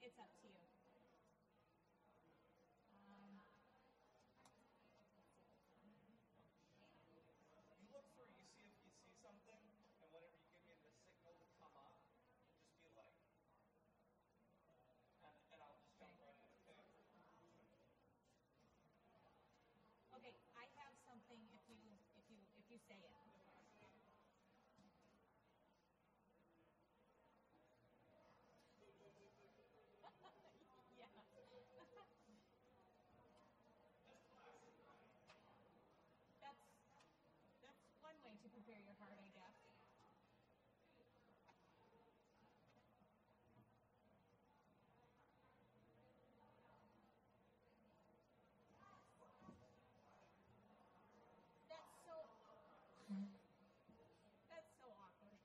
It's up to you. You look through, you see if you see something, and whenever you give me the signal to come up, just be like, and I'll just jump right in, okay? Okay, I have something if you say it. Yeah. That's one way to prepare your heart, I guess. That's so that's so awkward.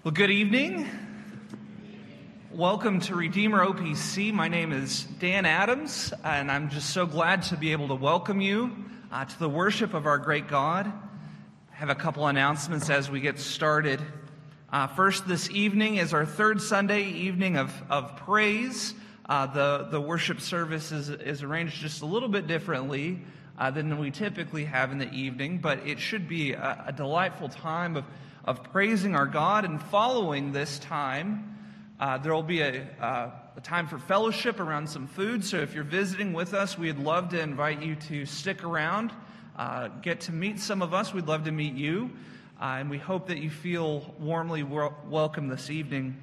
Well, good evening. Welcome to Redeemer OPC. My name is Dan Adams, and I'm just so glad to be able to welcome you to the worship of our great God. I have a couple announcements as we get started. First, this evening is our third Sunday evening of praise. The worship service is arranged just a little bit differently than we typically have in the evening, but it should be a delightful time of praising our God. And following this time, there will be a time for fellowship around some food. So if you're visiting with us, we'd love to invite you to stick around, get to meet some of us. We'd love to meet you, and we hope that you feel warmly welcome this evening.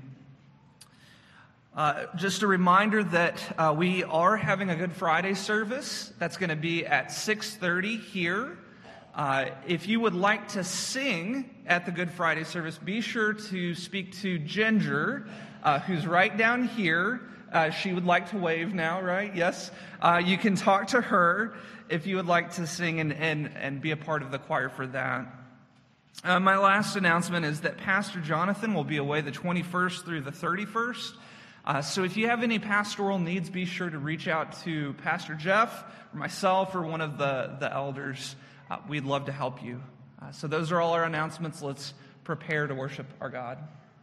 Just a reminder that we are having a Good Friday service. That's going to be at 6:30 here. If you would like to sing at the Good Friday service, be sure to speak to Ginger, who's right down here. She would like to wave now, right? Yes. You can talk to her if you would like to sing and be a part of the choir for that. My last announcement is that Pastor Jonathan will be away the 21st through the 31st. So if you have any pastoral needs, be sure to reach out to Pastor Jeff or myself or one of the elders. We'd love to help you. So those are all our announcements. Let's prepare to worship our God.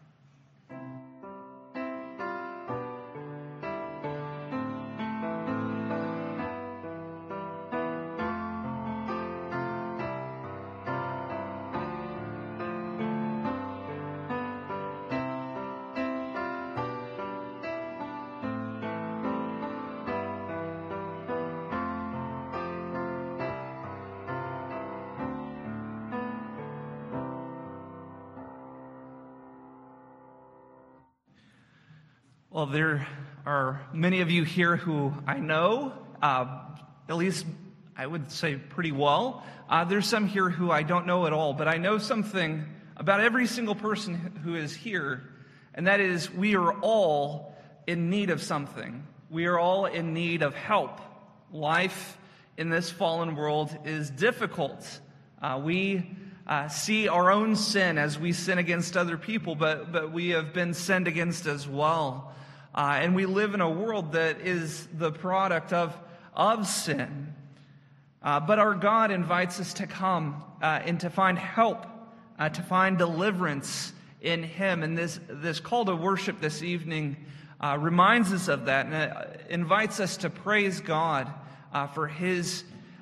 Well, there are many of you here who I know, at least I would say pretty well. There's some here who I don't know at all, but I know something about every single person who is here, and that is we are all in need of something. We are all in need of help. Life in this fallen world is difficult. We see our own sin as we sin against other people, but we have been sinned against as well. And we live in a world that is the product of sin. But our God invites us to come and to find help, to find deliverance in Him. And this call to worship this evening reminds us of that, and it invites us to praise God for His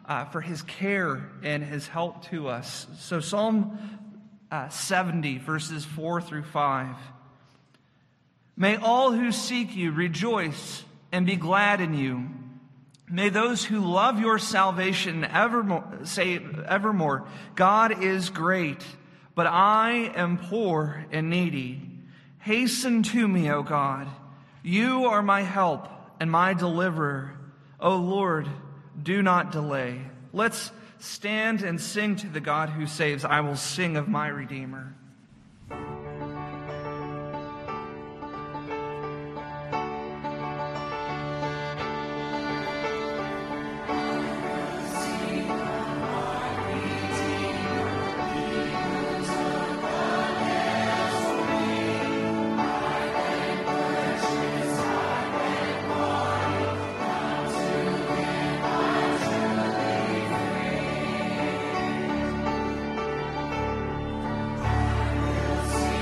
care and His help to us. So Psalm 70, verses 4 through 5. May all who seek you rejoice and be glad in you. May those who love your salvation say evermore, God is great, but I am poor and needy. Hasten to me, O God. You are my help and my deliverer. O Lord, do not delay. Let's stand and sing to the God who saves. I will sing of my Redeemer. See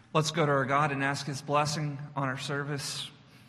Let's go to our God and ask His blessing on our service.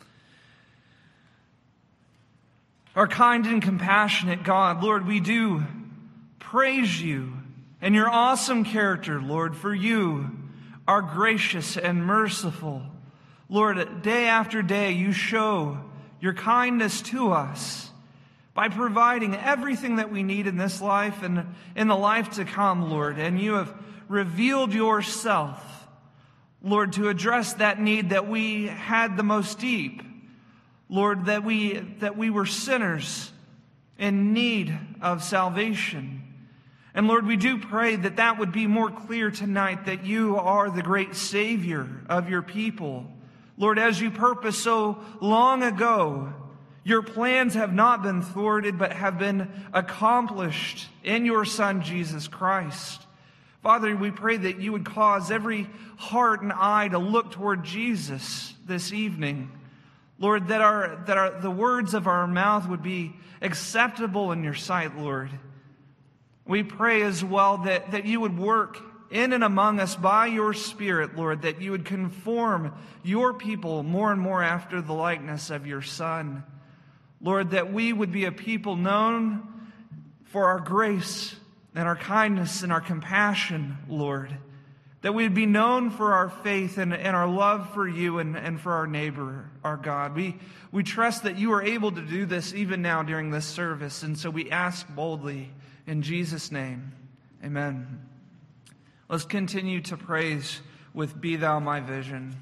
Our kind and compassionate God, Lord, we do praise You and Your awesome character, Lord, for You are gracious and merciful. Lord, day after day You show Your kindness to us by providing everything that we need in this life and in the life to come, Lord. And You have revealed Yourself, Lord, to address that need that we had the most deep. Lord, that we were sinners in need of salvation. And Lord, we do pray that that would be more clear tonight, that You are the great Savior of Your people. Lord, as You purposed so long ago, Your plans have not been thwarted, but have been accomplished in Your Son, Jesus Christ. Father, we pray that You would cause every heart and eye to look toward Jesus this evening. Lord, that the words of our mouth would be acceptable in Your sight, Lord. We pray as well that You would work in and among us by Your Spirit, Lord, that You would conform Your people more and more after the likeness of Your Son. Lord, that we would be a people known for our grace and our kindness and our compassion, Lord. That we would be known for our faith and our love for You and for our neighbor, our God. We trust that You are able to do this even now during this service, and so we ask boldly in Jesus' name. Amen. Let's continue to praise with Be Thou My Vision.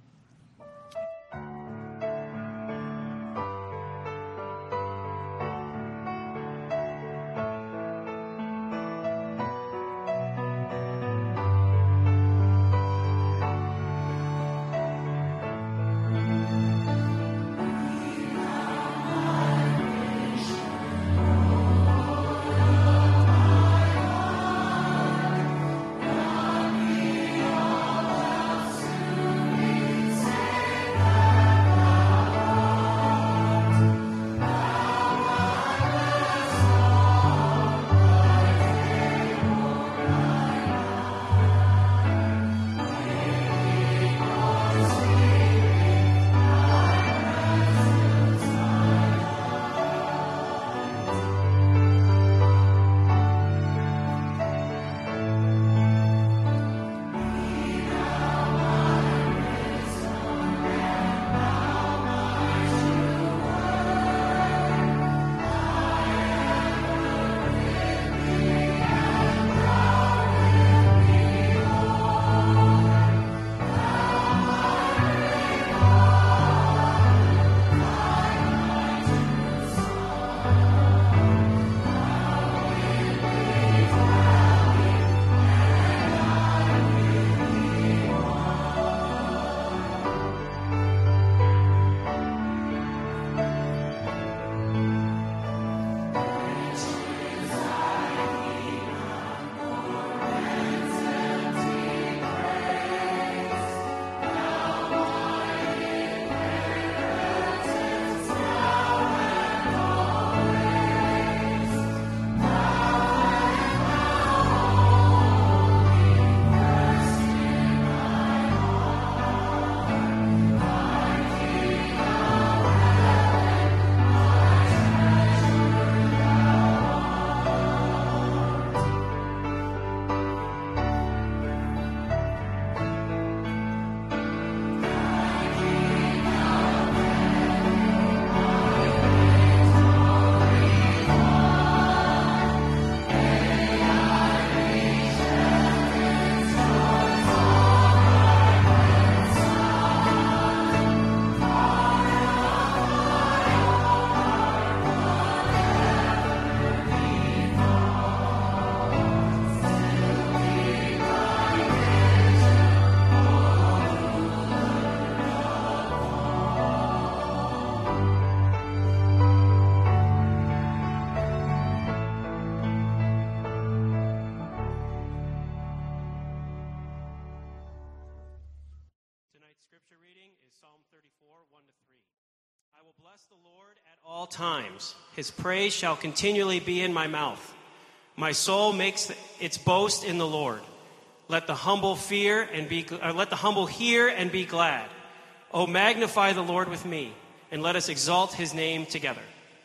Bless the Lord at all times. His praise shall continually be in my mouth. My soul makes its boast in the Lord. Let the humble hear and be glad. Oh, magnify the Lord with me, and let us exalt his name together.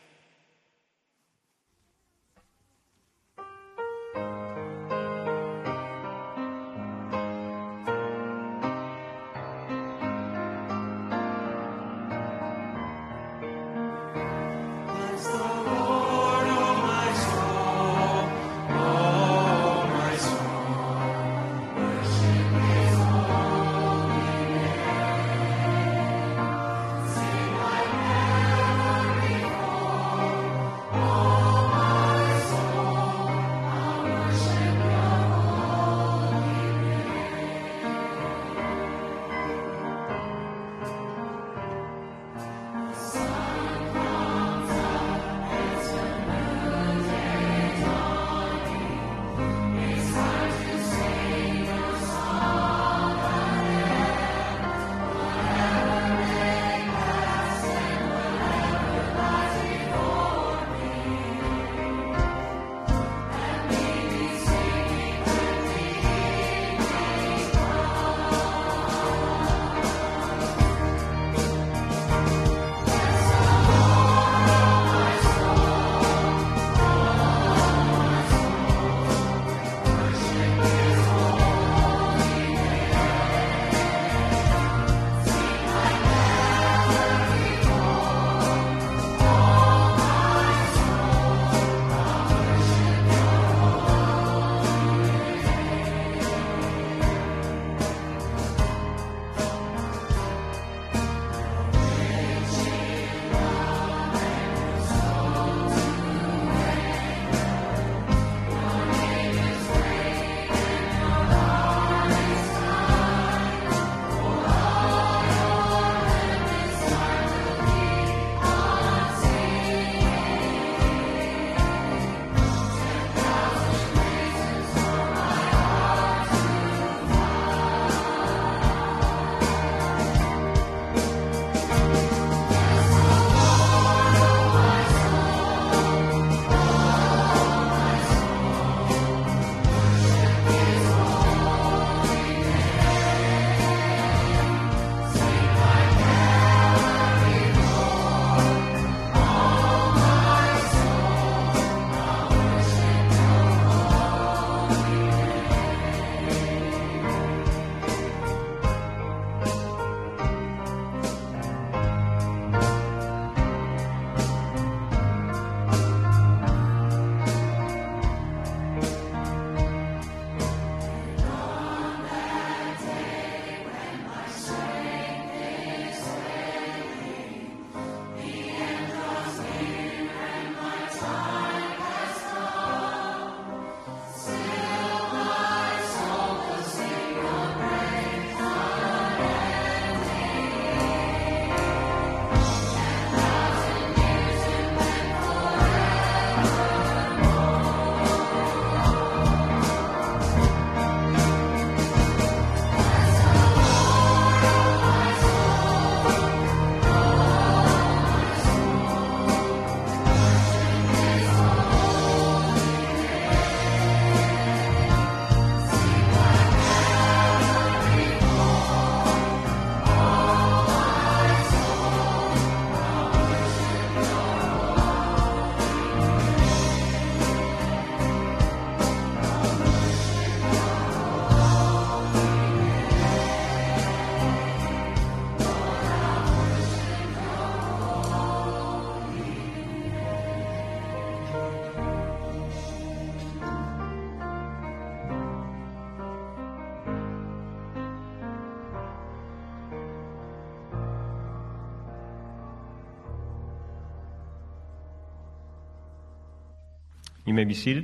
You may be seated.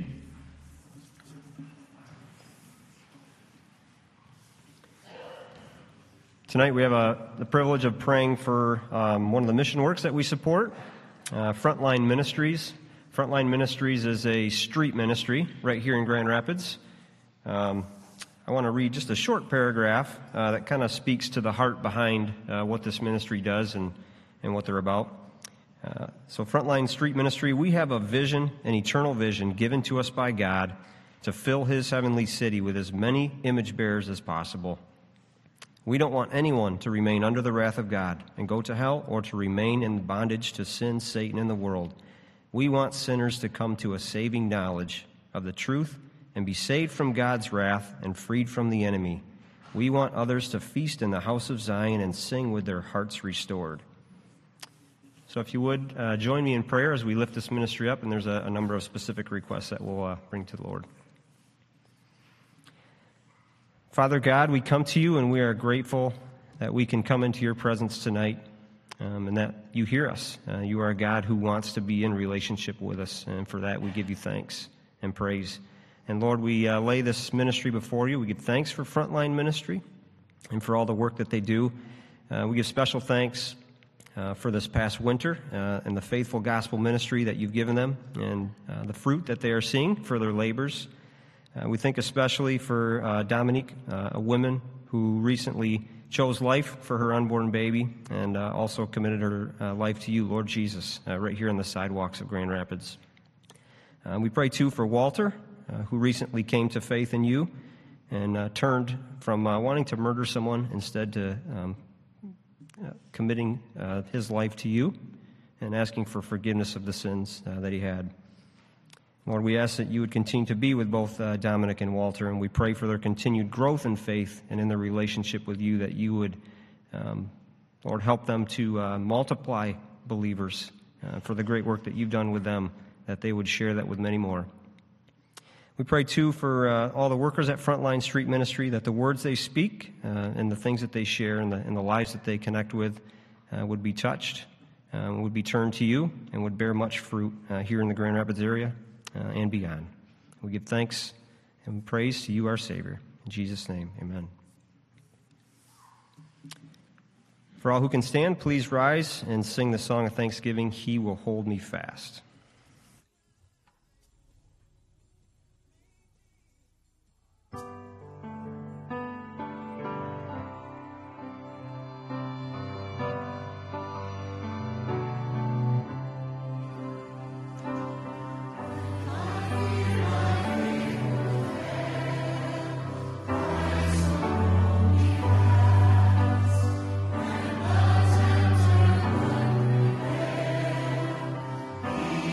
Tonight we have the privilege of praying for one of the mission works that we support, Frontline Ministries. Frontline Ministries is a street ministry right here in Grand Rapids. I want to read just a short paragraph that kind of speaks to the heart behind what this ministry does and what they're about. So Frontline Street Ministry, we have a vision, an eternal vision given to us by God to fill his heavenly city with as many image bearers as possible. We don't want anyone to remain under the wrath of God and go to hell, or to remain in bondage to sin, Satan, and the world. We want sinners to come to a saving knowledge of the truth and be saved from God's wrath and freed from the enemy. We want others to feast in the house of Zion and sing with their hearts restored. So if you would, join me in prayer as we lift this ministry up, and there's a number of specific requests that we'll bring to the Lord. Father God, we come to you and we are grateful that we can come into your presence tonight, and that you hear us. You are a God who wants to be in relationship with us, and for that we give you thanks and praise. And Lord, we lay this ministry before you. We give thanks for Frontline Ministry and for all the work that they do. We give special thanks for this past winter and the faithful gospel ministry that you've given them, and the fruit that they are seeing for their labors. We think especially for Dominique, a woman who recently chose life for her unborn baby, and also committed her life to you, Lord Jesus, right here on the sidewalks of Grand Rapids. We pray, too, for Walter, who recently came to faith in you and turned from wanting to murder someone instead to committing his life to you and asking for forgiveness of the sins that he had. Lord, we ask that you would continue to be with both Dominic and Walter, and we pray for their continued growth in faith and in their relationship with you, that you would, Lord, help them to multiply believers for the great work that you've done with them, that they would share that with many more. We pray, too, for all the workers at Frontline Street Ministry, that the words they speak and the things that they share and the lives that they connect with would be touched, would be turned to you, and would bear much fruit here in the Grand Rapids area and beyond. We give thanks and praise to you, our Savior. In Jesus' name, amen. For all who can stand, please rise and sing the song of thanksgiving, He Will Hold Me Fast. He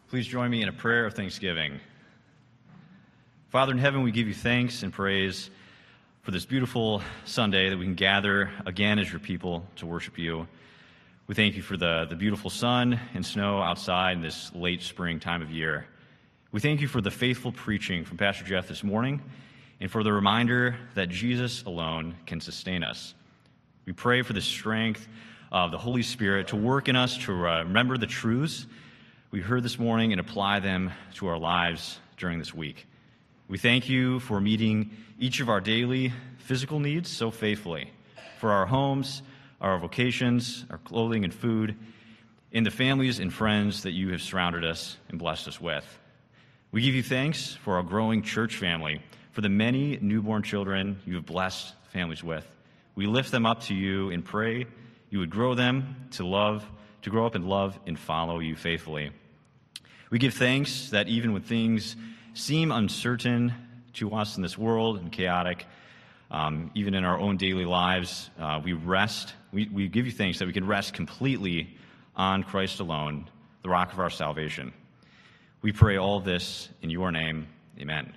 Please join me in a prayer of thanksgiving. Father in heaven, we give you thanks and praise for this beautiful Sunday that we can gather again as your people to worship you. We thank you for the beautiful sun and snow outside in this late spring time of year. We thank you for the faithful preaching from Pastor Jeff this morning and for the reminder that Jesus alone can sustain us. We pray for the strength of the Holy Spirit to work in us to remember the truths we heard this morning and apply them to our lives during this week. We thank you for meeting each of our daily physical needs so faithfully, for our homes, our vocations, our clothing and food, and the families and friends that you have surrounded us and blessed us with. We give you thanks for our growing church family, for the many newborn children you have blessed families with. We lift them up to you and pray you would grow them to grow up and love and follow you faithfully. We give thanks that even when things seem uncertain to us in this world and chaotic, even in our own daily lives, we rest. We give you thanks that we can rest completely on Christ alone, the rock of our salvation. We pray all this in your name. Amen.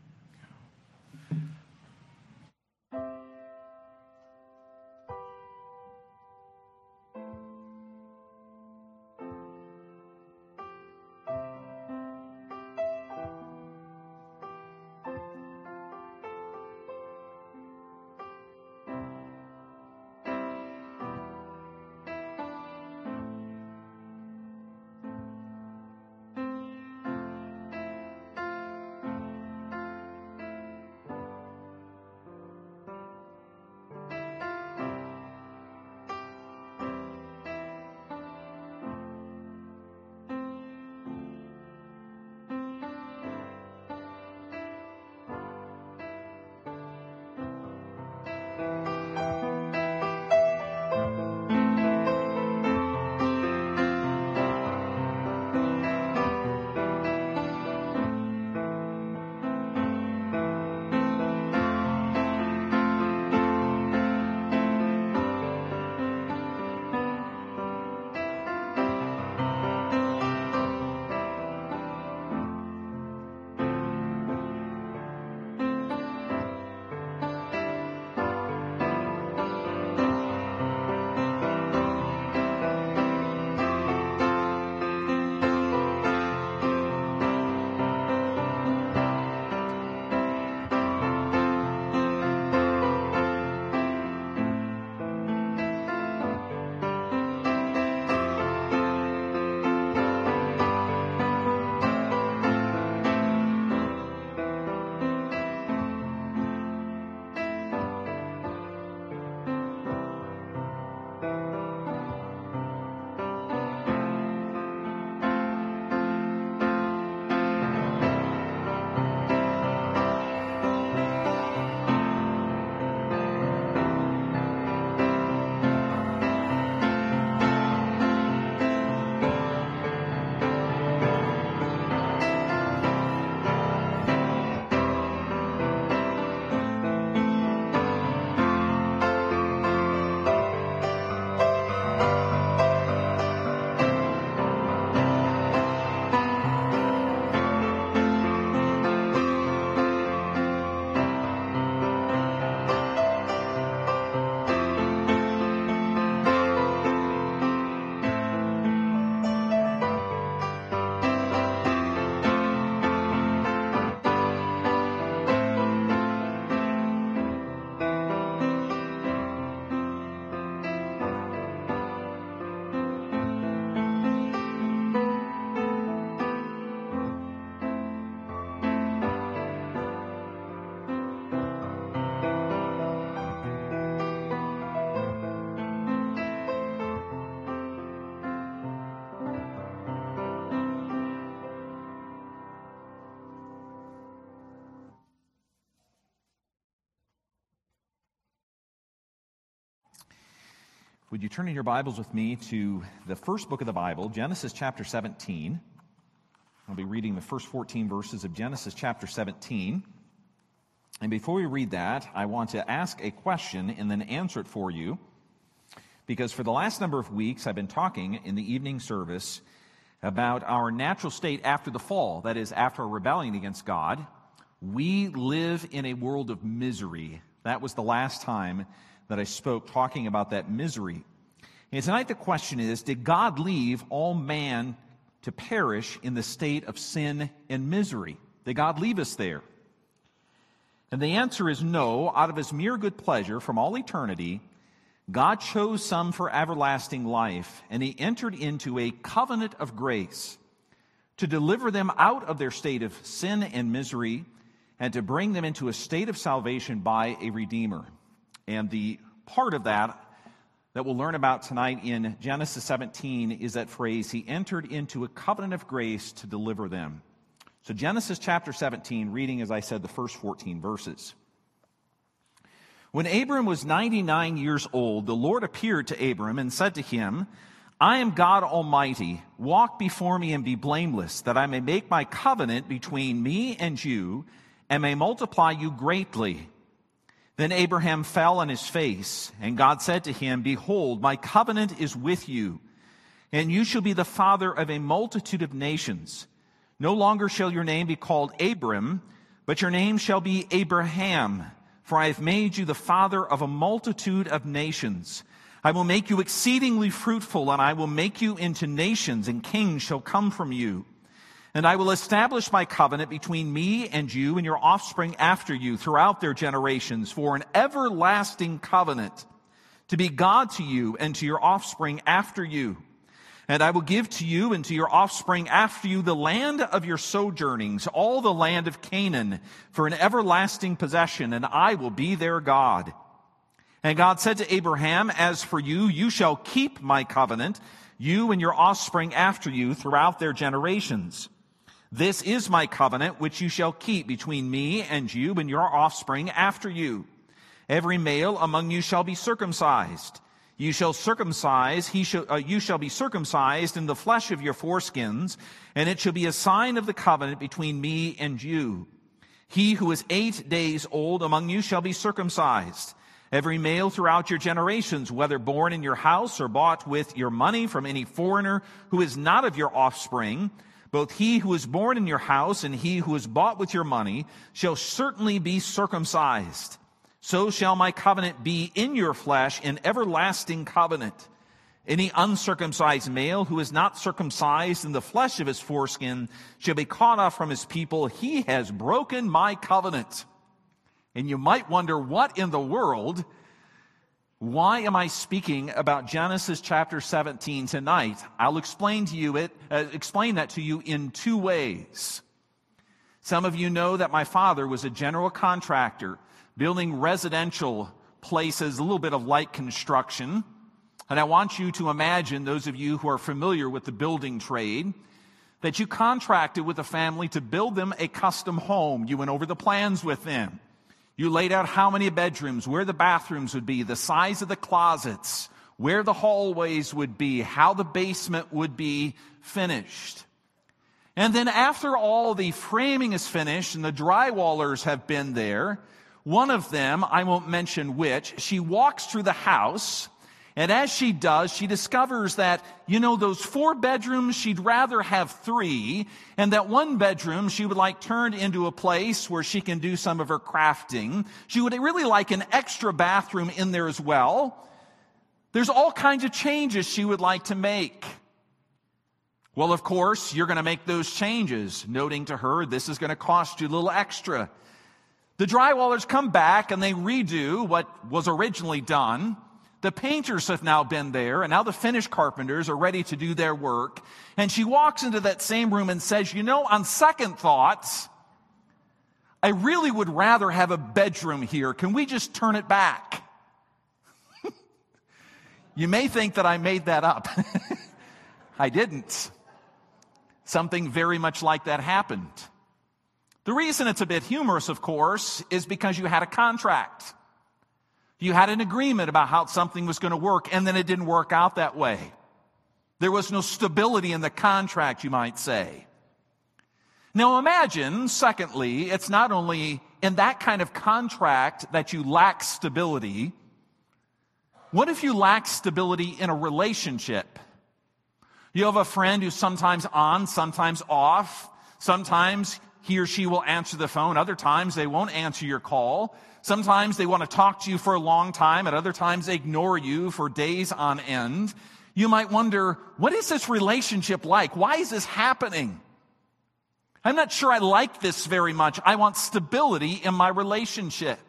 Would you turn in your Bibles with me to the first book of the Bible, Genesis chapter 17. I'll be reading the first 14 verses of Genesis chapter 17. And before we read that, I want to ask a question and then answer it for you. Because for the last number of weeks, I've been talking in the evening service about our natural state after the fall, that is, after our rebellion against God. We live in a world of misery. That was the last time that I spoke talking about that misery. And tonight the question is, did God leave all man to perish in the state of sin and misery? Did God leave us there? And the answer is no. Out of his mere good pleasure from all eternity, God chose some for everlasting life, and he entered into a covenant of grace to deliver them out of their state of sin and misery and to bring them into a state of salvation by a Redeemer. And the part of that we'll learn about tonight in Genesis 17 is that phrase, he entered into a covenant of grace to deliver them. So Genesis chapter 17, reading, as I said, the first 14 verses. When Abram was 99 years old, the Lord appeared to Abram and said to him, I am God Almighty. Walk before me and be blameless, that I may make my covenant between me and you, and may multiply you greatly. Then Abraham fell on his face, and God said to him, Behold, my covenant is with you, and you shall be the father of a multitude of nations. No longer shall your name be called Abram, but your name shall be Abraham, for I have made you the father of a multitude of nations. I will make you exceedingly fruitful, and I will make you into nations, and kings shall come from you. And I will establish my covenant between me and you and your offspring after you throughout their generations for an everlasting covenant, to be God to you and to your offspring after you. And I will give to you and to your offspring after you the land of your sojournings, all the land of Canaan, for an everlasting possession, and I will be their God. And God said to Abraham, As for you, you shall keep my covenant, you and your offspring after you throughout their generations. This is my covenant which you shall keep between me and you and your offspring after you. Every male among you shall be circumcised. You shall be circumcised in the flesh of your foreskins, and it shall be a sign of the covenant between me and you. He who is 8 days old among you shall be circumcised. Every male throughout your generations, whether born in your house or bought with your money from any foreigner who is not of your offspring, both he who is born in your house and he who is bought with your money shall certainly be circumcised. So shall my covenant be in your flesh, an everlasting covenant. Any uncircumcised male who is not circumcised in the flesh of his foreskin shall be cut off from his people. He has broken my covenant. And you might wonder, what in the world? Why am I speaking about Genesis chapter 17 tonight? I'll explain that to you in two ways. Some of you know that my father was a general contractor, building residential places, a little bit of light construction. And I want you to imagine, those of you who are familiar with the building trade, that you contracted with a family to build them a custom home. You went over the plans with them. You laid out how many bedrooms, where the bathrooms would be, the size of the closets, where the hallways would be, how the basement would be finished. And then after all the framing is finished and the drywallers have been there, one of them, I won't mention which, she walks through the house, and as she does, she discovers that, those 4 bedrooms, she'd rather have 3, and that 1 bedroom she would like turned into a place where she can do some of her crafting. She would really like an extra bathroom in there as well. There's all kinds of changes she would like to make. Well, of course, you're going to make those changes, noting to her, this is going to cost you a little extra. The drywallers come back and they redo what was originally done. The painters have now been there, and now the finish carpenters are ready to do their work. And she walks into that same room and says, on second thoughts, I really would rather have a bedroom here. Can we just turn it back? You may think that I made that up. I didn't. Something very much like that happened. The reason it's a bit humorous, of course, is because you had a contract. You had an agreement about how something was going to work, and then it didn't work out that way. There was no stability in the contract, you might say. Now imagine, secondly, it's not only in that kind of contract that you lack stability. What if you lack stability in a relationship? You have a friend who's sometimes on, sometimes off. Sometimes he or she will answer the phone. Other times they won't answer your call. Sometimes they want to talk to you for a long time. At other times they ignore you for days on end. You might wonder, what is this relationship like? Why is this happening? I'm not sure I like this very much. I want stability in my relationship.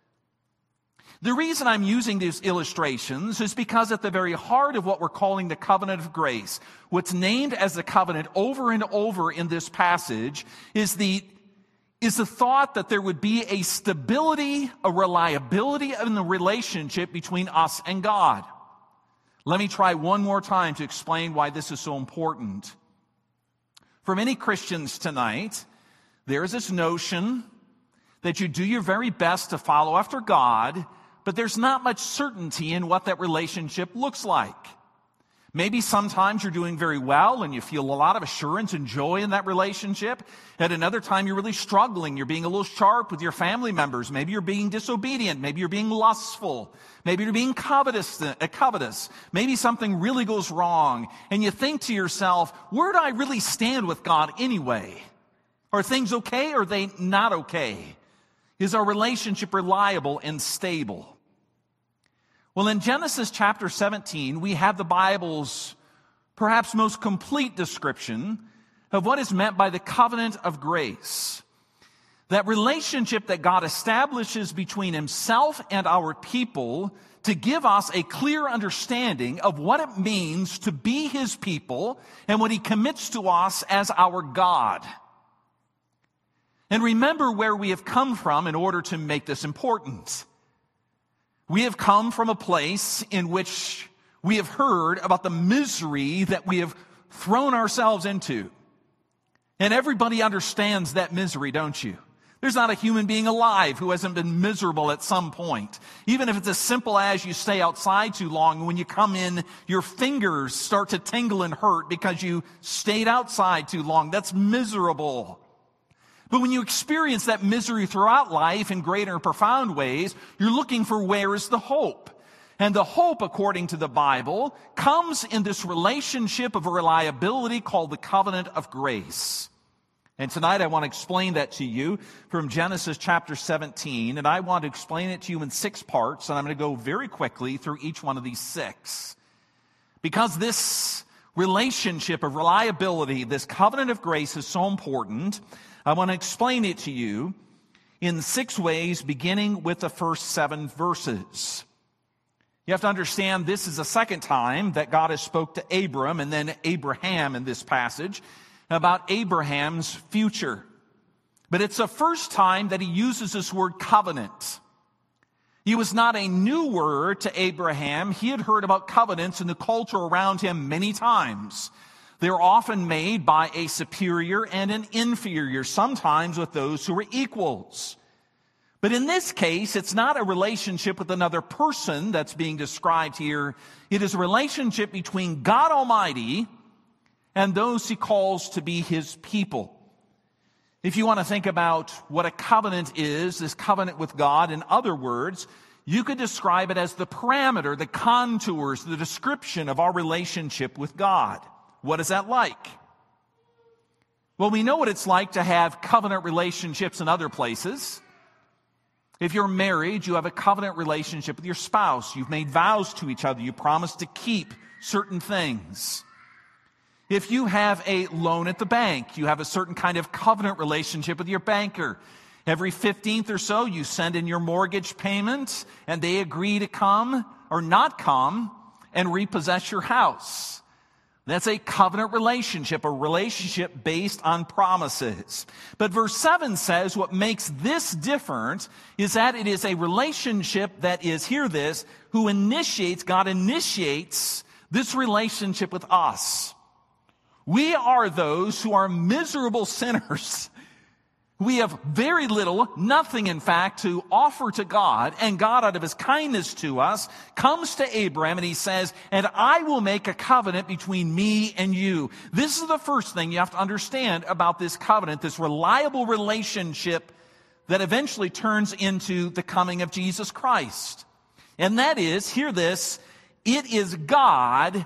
The reason I'm using these illustrations is because at the very heart of what we're calling the covenant of grace, what's named as the covenant over and over in this passage is the thought that there would be a stability, a reliability in the relationship between us and God. Let me try one more time to explain why this is so important. For many Christians tonight, there is this notion that you do your very best to follow after God, but there's not much certainty in what that relationship looks like. Maybe sometimes you're doing very well and you feel a lot of assurance and joy in that relationship. At another time, you're really struggling. You're being a little sharp with your family members. Maybe you're being disobedient. Maybe you're being lustful. Maybe you're being covetous. Maybe something really goes wrong. And you think to yourself, where do I really stand with God anyway? Are things okay or are they not okay? Is our relationship reliable and stable? Well, in Genesis chapter 17, we have the Bible's perhaps most complete description of what is meant by the covenant of grace. That relationship that God establishes between himself and our people to give us a clear understanding of what it means to be his people and what he commits to us as our God. And remember where we have come from in order to make this important. We have come from a place in which we have heard about the misery that we have thrown ourselves into. And everybody understands that misery, don't you? There's not a human being alive who hasn't been miserable at some point. Even if it's as simple as you stay outside too long, and when you come in, your fingers start to tingle and hurt because you stayed outside too long. That's miserable. But when you experience that misery throughout life in greater and profound ways, you're looking for where is the hope. And the hope, according to the Bible, comes in this relationship of reliability called the covenant of grace. And tonight I want to explain that to you from Genesis chapter 17. And I want to explain it to you in 6 parts. And I'm going to go very quickly through each one of these 6. Because this relationship of reliability, this covenant of grace is so important, I want to explain it to you in 6 ways, beginning with the first 7 verses. You have to understand this is the second time that God has spoke to Abram and then Abraham in this passage about Abraham's future. But it's the first time that he uses this word covenant. It was not a new word to Abraham. He had heard about covenants in the culture around him many times. They're often made by a superior and an inferior, sometimes with those who are equals. But in this case, it's not a relationship with another person that's being described here. It is a relationship between God Almighty and those he calls to be his people. If you want to think about what a covenant is, this covenant with God, in other words, you could describe it as the parameter, the contours, the description of our relationship with God. What is that like? Well, we know what it's like to have covenant relationships in other places. If you're married, you have a covenant relationship with your spouse. You've made vows to each other. You promise to keep certain things. If you have a loan at the bank, you have a certain kind of covenant relationship with your banker. Every 15th or so, you send in your mortgage payment, and they agree to come or not come and repossess your house. That's a covenant relationship, a relationship based on promises. But verse 7 says what makes this different is that it is a relationship that is, hear this, God initiates this relationship with us. We are those who are miserable sinners. We have very little, nothing in fact, to offer to God, and God, out of his kindness to us, comes to Abraham and he says, and I will make a covenant between me and you. This is the first thing you have to understand about this covenant, this reliable relationship that eventually turns into the coming of Jesus Christ. And that is, hear this, it is God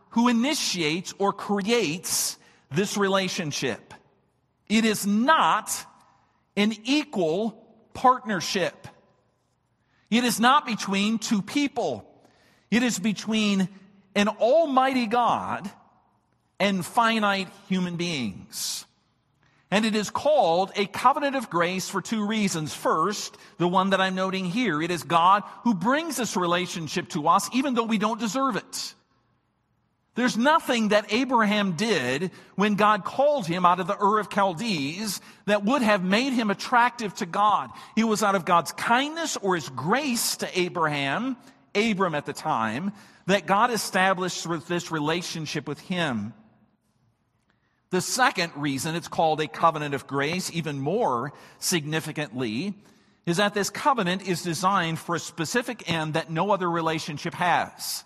who initiates or creates this relationship. It is not an equal partnership. It is not between two people. It is between an almighty God and finite human beings. And it is called a covenant of grace for two reasons. First, the one that I'm noting here, it is God who brings this relationship to us even though we don't deserve it. There's nothing that Abraham did when God called him out of the Ur of Chaldees that would have made him attractive to God. It was out of God's kindness or his grace to Abram at the time, that God established this relationship with him. The second reason it's called a covenant of grace, even more significantly, is that this covenant is designed for a specific end that no other relationship has.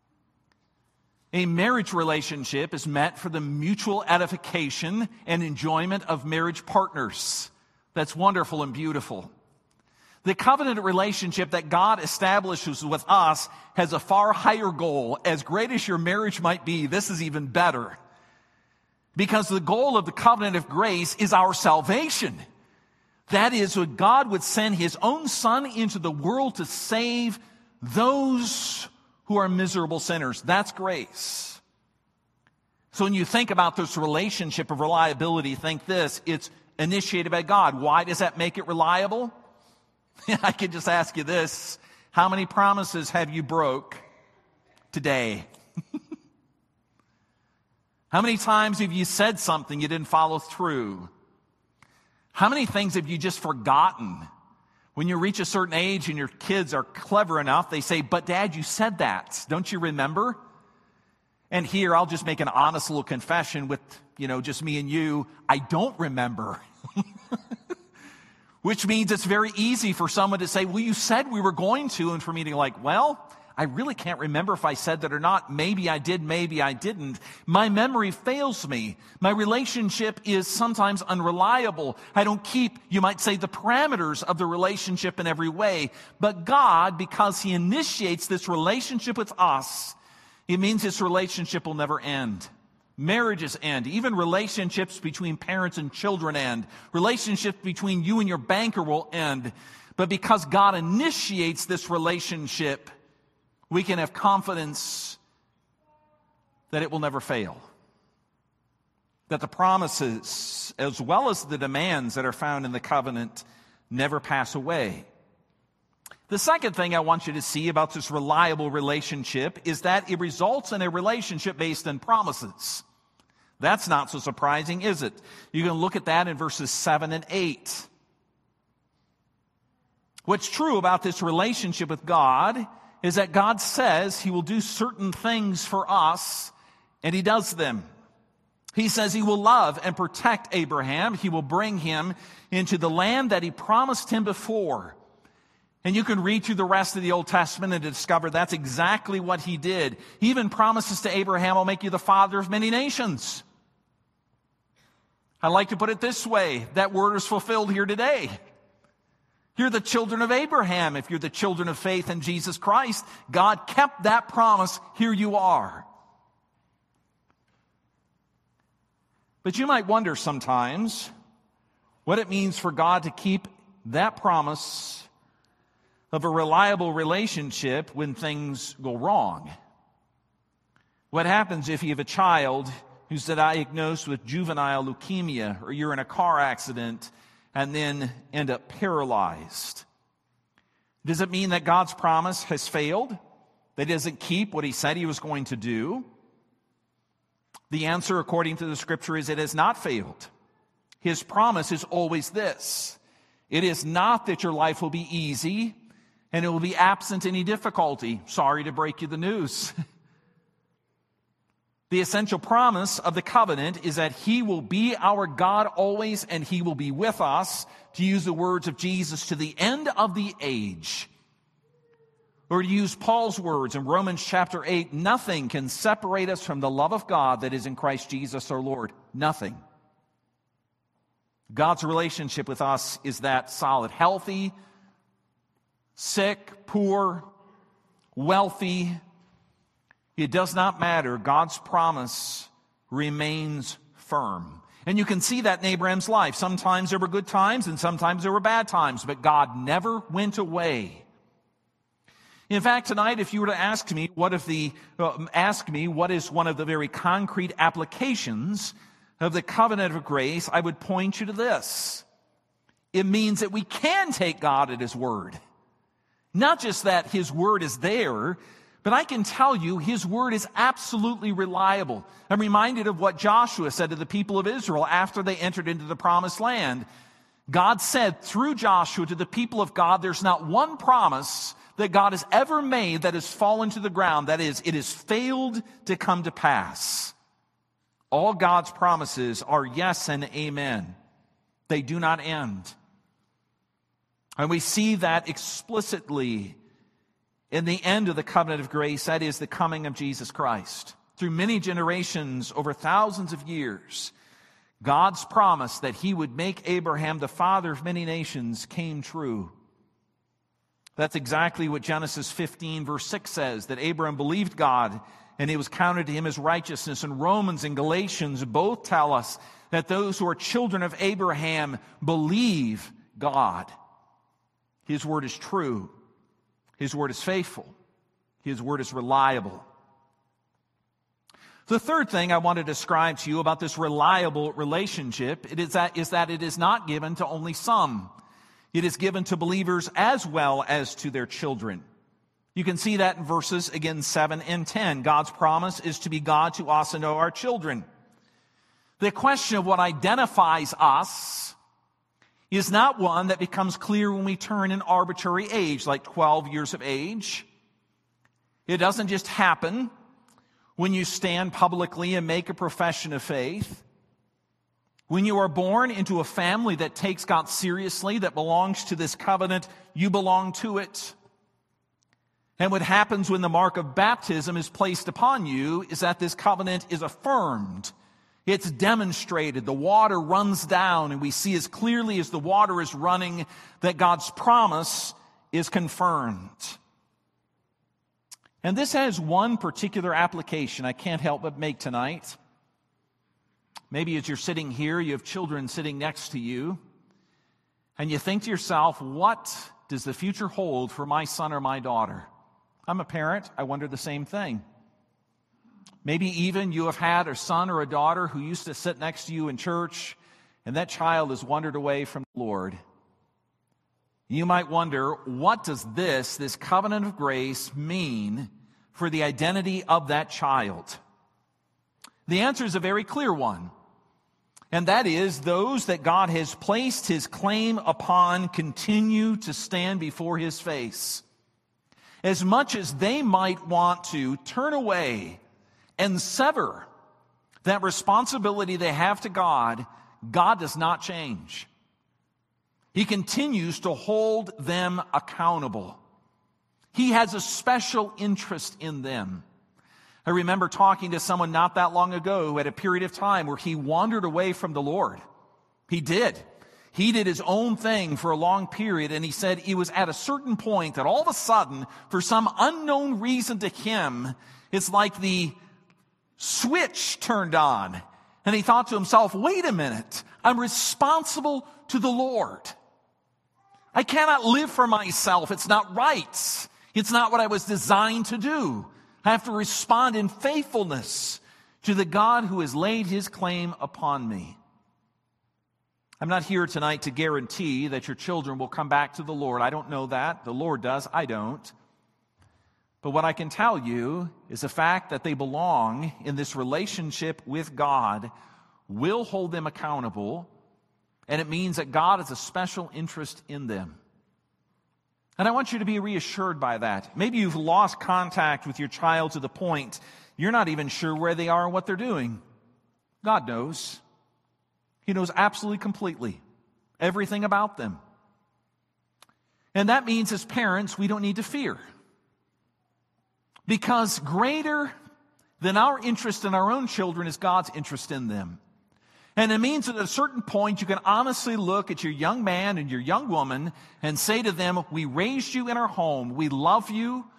A marriage relationship is meant for the mutual edification and enjoyment of marriage partners. That's wonderful and beautiful. The covenant relationship that God establishes with us has a far higher goal. As great as your marriage might be, this is even better. Because the goal of the covenant of grace is our salvation. That is, that God would send his own Son into the world to save those who are miserable sinners. That's grace. So when you think about this relationship of reliability, think this: it's initiated by God. Why does that make it reliable? I could just ask you this: how many promises have you broke today? How many times have you said something you didn't follow through? How many things have you just forgotten? When you reach a certain age and your kids are clever enough, they say, "But Dad, you said that. Don't you remember?" And here, I'll just make an honest little confession with, just me and you. I don't remember. Which means it's very easy for someone to say, "Well, you said we were going to," and for me to be like, "Well, I really can't remember if I said that or not. Maybe I did, maybe I didn't." My memory fails me. My relationship is sometimes unreliable. I don't keep, you might say, the parameters of the relationship in every way. But God, because he initiates this relationship with us, it means this relationship will never end. Marriages end. Even relationships between parents and children end. Relationships between you and your banker will end. But because God initiates this relationship, we can have confidence that it will never fail. That the promises, as well as the demands that are found in the covenant, never pass away. The second thing I want you to see about this reliable relationship is that it results in a relationship based on promises. That's not so surprising, is it? You can look at that in verses 7 and 8. What's true about this relationship with God is that God says he will do certain things for us, and he does them. He says he will love and protect Abraham. He will bring him into the land that he promised him before. And you can read through the rest of the Old Testament and discover that's exactly what he did. He even promises to Abraham, "I'll make you the father of many nations." I like to put it this way: that word is fulfilled here today. You're the children of Abraham. If you're the children of faith in Jesus Christ, God kept that promise. Here you are. But you might wonder sometimes what it means for God to keep that promise of a reliable relationship when things go wrong. What happens if you have a child who's diagnosed with juvenile leukemia, or you're in a car accident and then end up paralyzed? Does it mean that God's promise has failed? That he doesn't keep what he said he was going to do? The answer, according to the scripture, is it has not failed. His promise is always this: it is not that your life will be easy and it will be absent any difficulty. Sorry to break you the news. The essential promise of the covenant is that he will be our God always, and he will be with us, to use the words of Jesus, to the end of the age. Or to use Paul's words in Romans chapter 8, nothing can separate us from the love of God that is in Christ Jesus our Lord. Nothing. God's relationship with us is that solid. Healthy, sick, poor, wealthy, It does not matter. God's promise remains firm. And you can see that in Abraham's life. Sometimes there were good times and sometimes there were bad times, but God never went away. In fact, tonight, if you were to ask me what is one of the very concrete applications of the covenant of grace, I would point you to this. It means that we can take God at His word. Not just that His word is there, but I can tell you His word is absolutely reliable. I'm reminded of what Joshua said to the people of Israel after they entered into the promised land. God said through Joshua to the people of God, there's not one promise that God has ever made that has fallen to the ground. That is, it has failed to come to pass. All God's promises are yes and amen. They do not end. And we see that explicitly in the end of the covenant of grace, that is the coming of Jesus Christ. Through many generations, over thousands of years, God's promise that He would make Abraham the father of many nations came true. That's exactly what Genesis 15 verse 6 says, that Abraham believed God and it was counted to him as righteousness. And Romans and Galatians both tell us that those who are children of Abraham believe God. His word is true. His word is faithful. His word is reliable. The third thing I want to describe to you about this reliable relationship is that it is not given to only some. It is given to believers as well as to their children. You can see that in verses, again, 7 and 10. God's promise is to be God to us and to our children. The question of what identifies us is not one that becomes clear when we turn an arbitrary age, like 12 years of age. It doesn't just happen when you stand publicly and make a profession of faith. When you are born into a family that takes God seriously, that belongs to this covenant, you belong to it. And what happens when the mark of baptism is placed upon you is that this covenant is affirmed. It's demonstrated. The water runs down, and we see as clearly as the water is running that God's promise is confirmed. And this has one particular application I can't help but make tonight. Maybe as you're sitting here, you have children sitting next to you, and you think to yourself, what does the future hold for my son or my daughter? I'm a parent. I wonder the same thing. Maybe even you have had a son or a daughter who used to sit next to you in church, and that child has wandered away from the Lord. You might wonder, what does this covenant of grace mean for the identity of that child? The answer is a very clear one. And that is, those that God has placed His claim upon continue to stand before His face. As much as they might want to turn away and sever that responsibility they have to God, God does not change. He continues to hold them accountable. He has a special interest in them. I remember talking to someone not that long ago who had a period of time where he wandered away from the Lord. He did. He did his own thing for a long period, and he said it was at a certain point that all of a sudden, for some unknown reason to him, it's like the switch turned on. And he thought to himself, wait a minute, I'm responsible to the Lord. I cannot live for myself. It's not right. It's not what I was designed to do. I have to respond in faithfulness to the God who has laid His claim upon me. I'm not here tonight to guarantee that your children will come back to the Lord. I don't know that. The Lord does. I don't. But what I can tell you is the fact that they belong in this relationship with God will hold them accountable, and it means that God has a special interest in them. And I want you to be reassured by that. Maybe you've lost contact with your child to the point you're not even sure where they are and what they're doing. God knows. He knows absolutely completely everything about them. And that means as parents, we don't need to fear. Because greater than our interest in our own children is God's interest in them. And it means that at a certain point, you can honestly look at your young man and your young woman and say to them, we raised you in our home. We love you.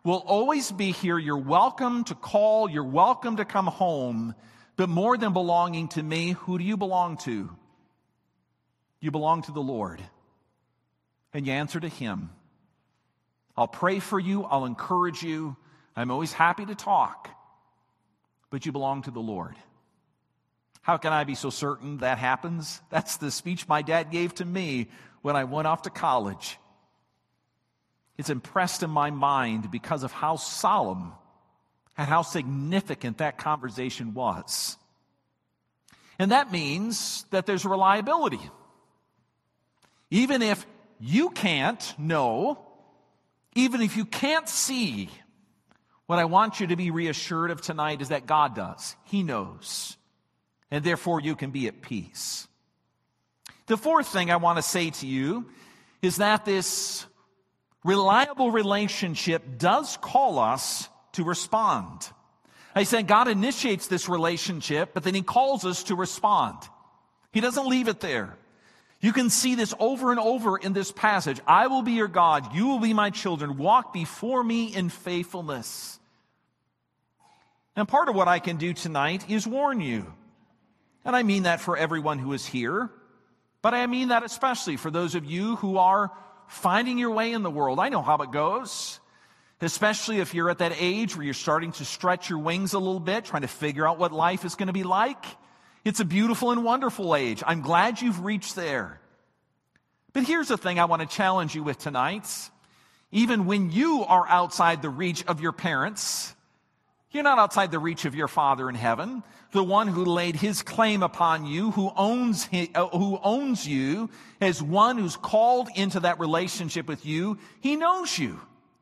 will always be here. You're welcome to call. You're welcome to come home. But more than belonging to me, who do you belong to? You belong to the Lord. And you answer to Him. I'll pray for you. I'll encourage you. I'm always happy to talk. But you belong to the Lord. How can I be so certain that happens? That's the speech my dad gave to me when I went off to college. It's impressed in my mind because of how solemn and how significant that conversation was. And that means that there's reliability. Even if you can't know, even if you can't see, what I want you to be reassured of tonight is that God does. He knows. And therefore you can be at peace. The fourth thing I want to say to you is that this reliable relationship does call us to respond. I said God initiates this relationship, but then He calls us to respond. He doesn't leave it there. You can see this over and over in this passage. I will be your God. You will be my children. Walk before me in faithfulness. And part of what I can do tonight is warn you. And I mean that for everyone who is here. But I mean that especially for those of you who are finding your way in the world. I know how it goes. Especially if you're at that age where you're starting to stretch your wings a little bit, trying to figure out what life is going to be like. It's a beautiful and wonderful age. I'm glad you've reached there. But here's the thing I want to challenge you with tonight. Even when you are outside the reach of your parents, you're not outside the reach of your Father in heaven, the one who laid His claim upon you, who owns you as one who's called into that relationship with you. He knows you.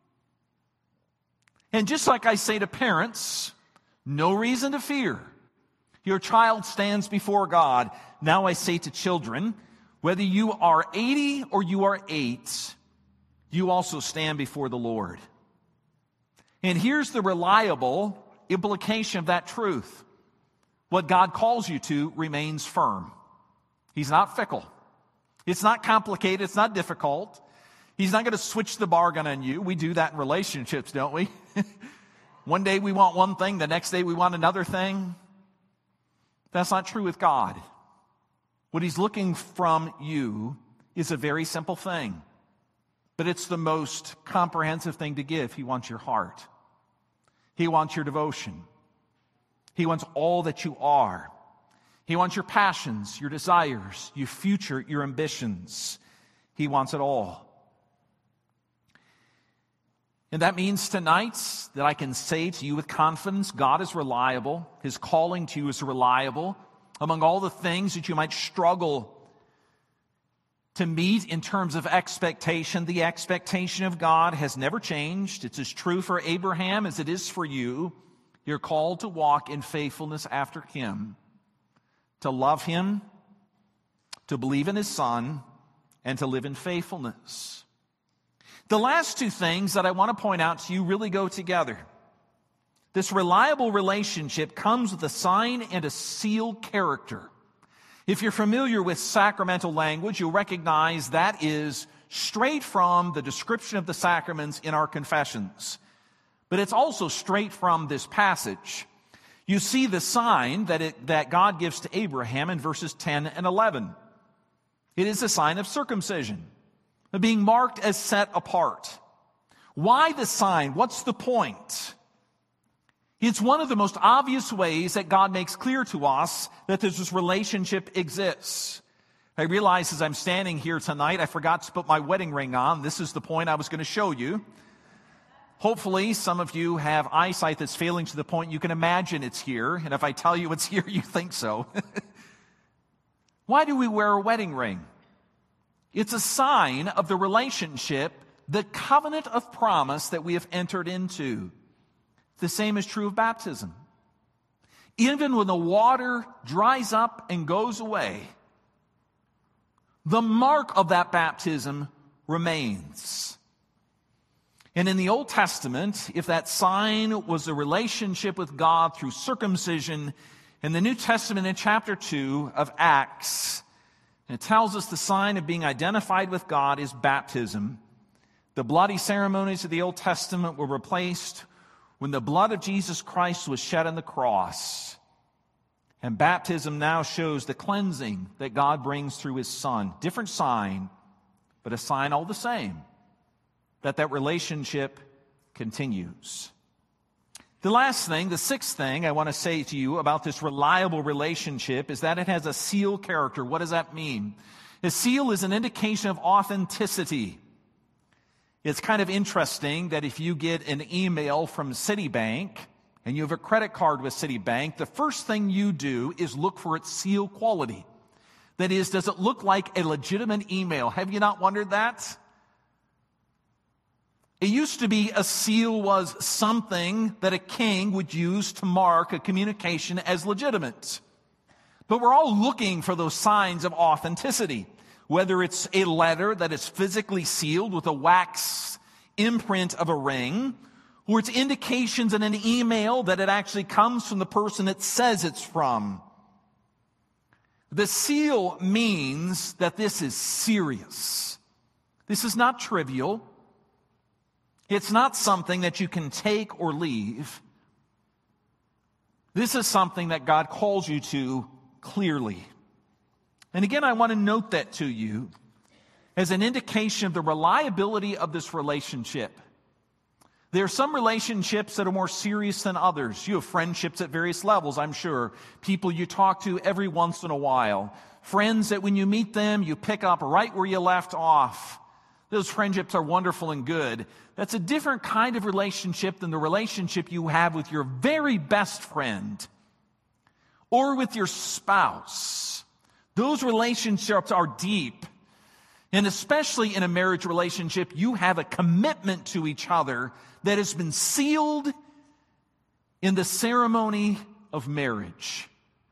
And just like I say to parents, no reason to fear. Your child stands before God. Now I say to children, whether you are 80 or you are 8, you also stand before the Lord. And here's the reliable implication of that truth. What God calls you to remains firm. He's not fickle. It's not complicated. It's not difficult. He's not going to switch the bargain on you. We do that in relationships, don't we? One day we want one thing, the next day we want another thing. That's not true with God. What He's looking from you is a very simple thing, but it's the most comprehensive thing to give. He wants your heart. He wants your devotion. He wants all that you are. He wants your passions, your desires, your future, your ambitions. He wants it all. And that means tonight that I can say to you with confidence, God is reliable. His calling to you is reliable. Among all the things that you might struggle to meet in terms of expectation, the expectation of God has never changed. It's as true for Abraham as it is for you. You're called to walk in faithfulness after Him, to love Him, to believe in His Son, and to live in faithfulness. The last two things that I want to point out to you really go together. This reliable relationship comes with a sign and a sealed character. If you're familiar with sacramental language, you'll recognize that is straight from the description of the sacraments in our confessions. But it's also straight from this passage. You see the sign that God gives to Abraham in verses 10 and 11. It is a sign of circumcision, being marked as set apart. Why the sign? What's the point? It's one of the most obvious ways that God makes clear to us that this relationship exists. I realize as I'm standing here tonight, I forgot to put my wedding ring on. This is the point I was going to show you. Hopefully, some of you have eyesight that's failing to the point you can imagine it's here. And if I tell you it's here, you think so. Why do we wear a wedding ring? It's a sign of the relationship, the covenant of promise that we have entered into. The same is true of baptism. Even when the water dries up and goes away, the mark of that baptism remains. And in the Old Testament, if that sign was a relationship with God through circumcision, in the New Testament in chapter 2 of Acts, it tells us the sign of being identified with God is baptism. The bloody ceremonies of the Old Testament were replaced when the blood of Jesus Christ was shed on the cross. And baptism now shows the cleansing that God brings through His Son. Different sign, but a sign all the same, that relationship continues. The last thing, the sixth thing I want to say to you about this reliable relationship is that it has a seal character. What does that mean? A seal is an indication of authenticity. It's kind of interesting that if you get an email from Citibank and you have a credit card with Citibank, the first thing you do is look for its seal quality. That is, does it look like a legitimate email? Have you not wondered that? It used to be a seal was something that a king would use to mark a communication as legitimate. But we're all looking for those signs of authenticity. Whether it's a letter that is physically sealed with a wax imprint of a ring, or it's indications in an email that it actually comes from the person it says it's from. The seal means that this is serious. This is not trivial. It's not something that you can take or leave. This is something that God calls you to clearly. And again, I want to note that to you as an indication of the reliability of this relationship. There are some relationships that are more serious than others. You have friendships at various levels, I'm sure. People you talk to every once in a while. Friends that when you meet them, you pick up right where you left off. Those friendships are wonderful and good. That's a different kind of relationship than the relationship you have with your very best friend or with your spouse. Those relationships are deep. And especially in a marriage relationship, you have a commitment to each other that has been sealed in the ceremony of marriage.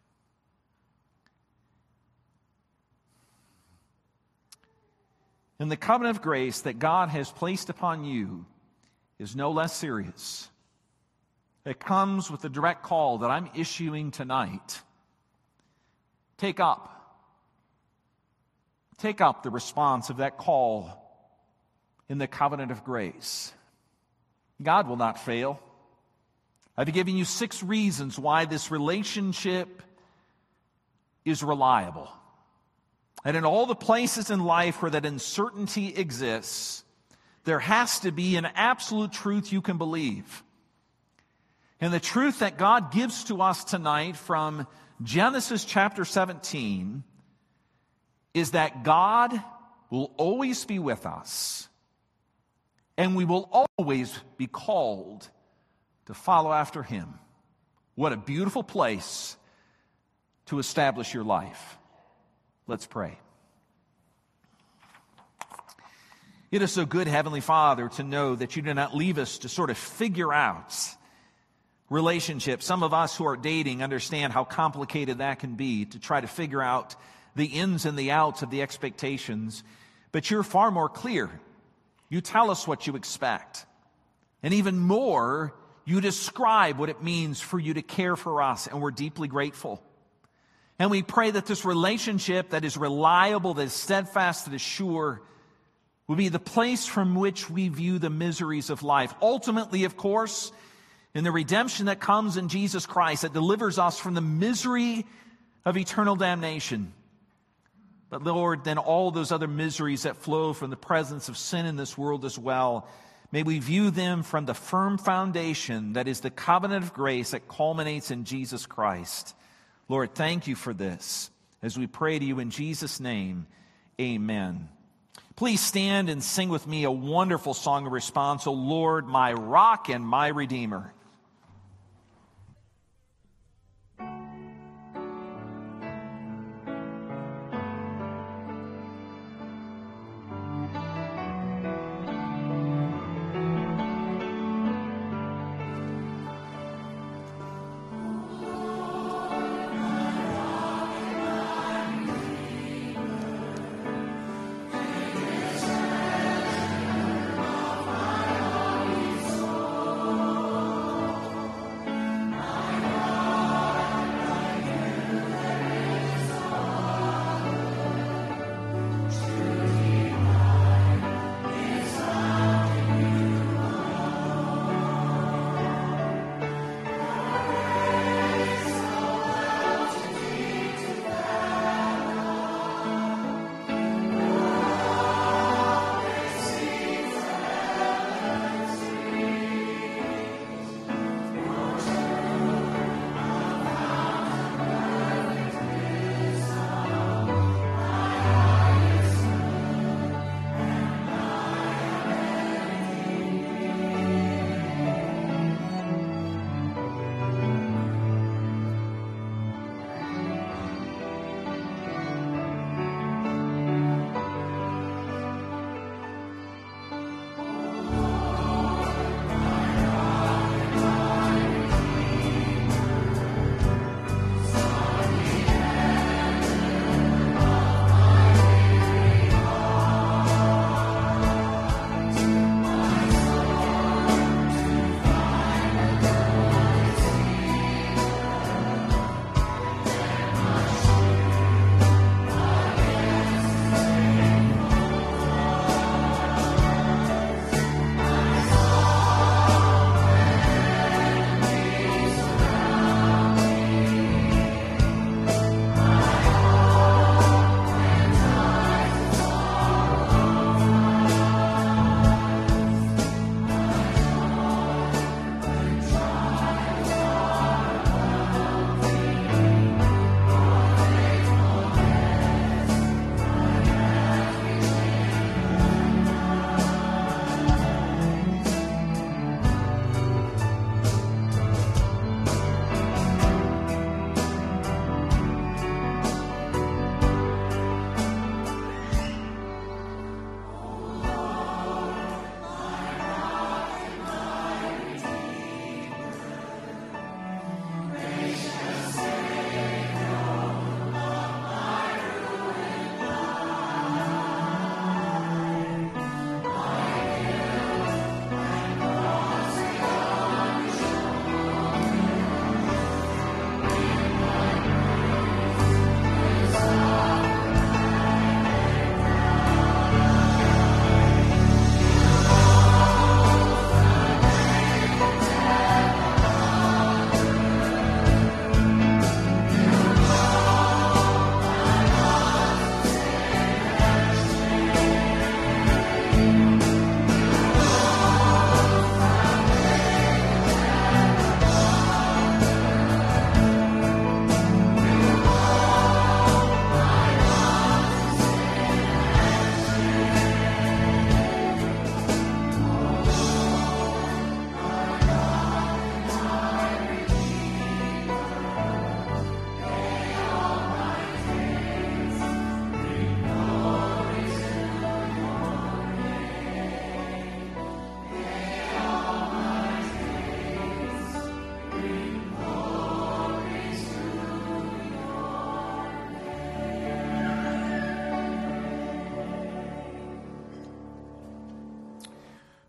And the covenant of grace that God has placed upon you is no less serious. It comes with the direct call that I'm issuing tonight. Take up the response of that call in the covenant of grace. God will not fail. I've given you 6 reasons why this relationship is reliable. And in all the places in life where that uncertainty exists, there has to be an absolute truth you can believe. And the truth that God gives to us tonight from Genesis chapter 17 is that God will always be with us, and we will always be called to follow after Him. What a beautiful place to establish your life. Let's pray. It is so good, Heavenly Father, to know that you do not leave us to sort of figure out relationships. Some of us who are dating understand how complicated that can be to try to figure out the ins and the outs of the expectations. But you're far more clear. You tell us what you expect. And even more, you describe what it means for you to care for us, and we're deeply grateful. And we pray that this relationship that is reliable, that is steadfast, that is sure, will be the place from which we view the miseries of life. Ultimately, of course, in the redemption that comes in Jesus Christ, that delivers us from the misery of eternal damnation. But Lord, then all those other miseries that flow from the presence of sin in this world as well, may we view them from the firm foundation that is the covenant of grace that culminates in Jesus Christ. Lord, thank you for this. As we pray to you in Jesus' name, amen. Please stand and sing with me a wonderful song of response, O Lord, my rock and my redeemer.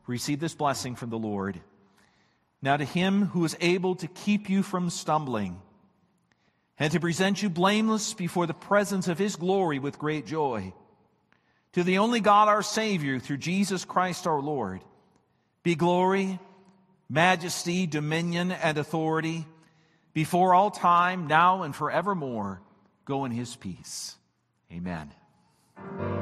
receive this blessing from the Lord. Now to him who is able to keep you from stumbling and to present you blameless before the presence of his glory with great joy, to the only God our Savior, through Jesus Christ our Lord, be glory, majesty, dominion, and authority before all time, now and forevermore. Go in his peace. Amen.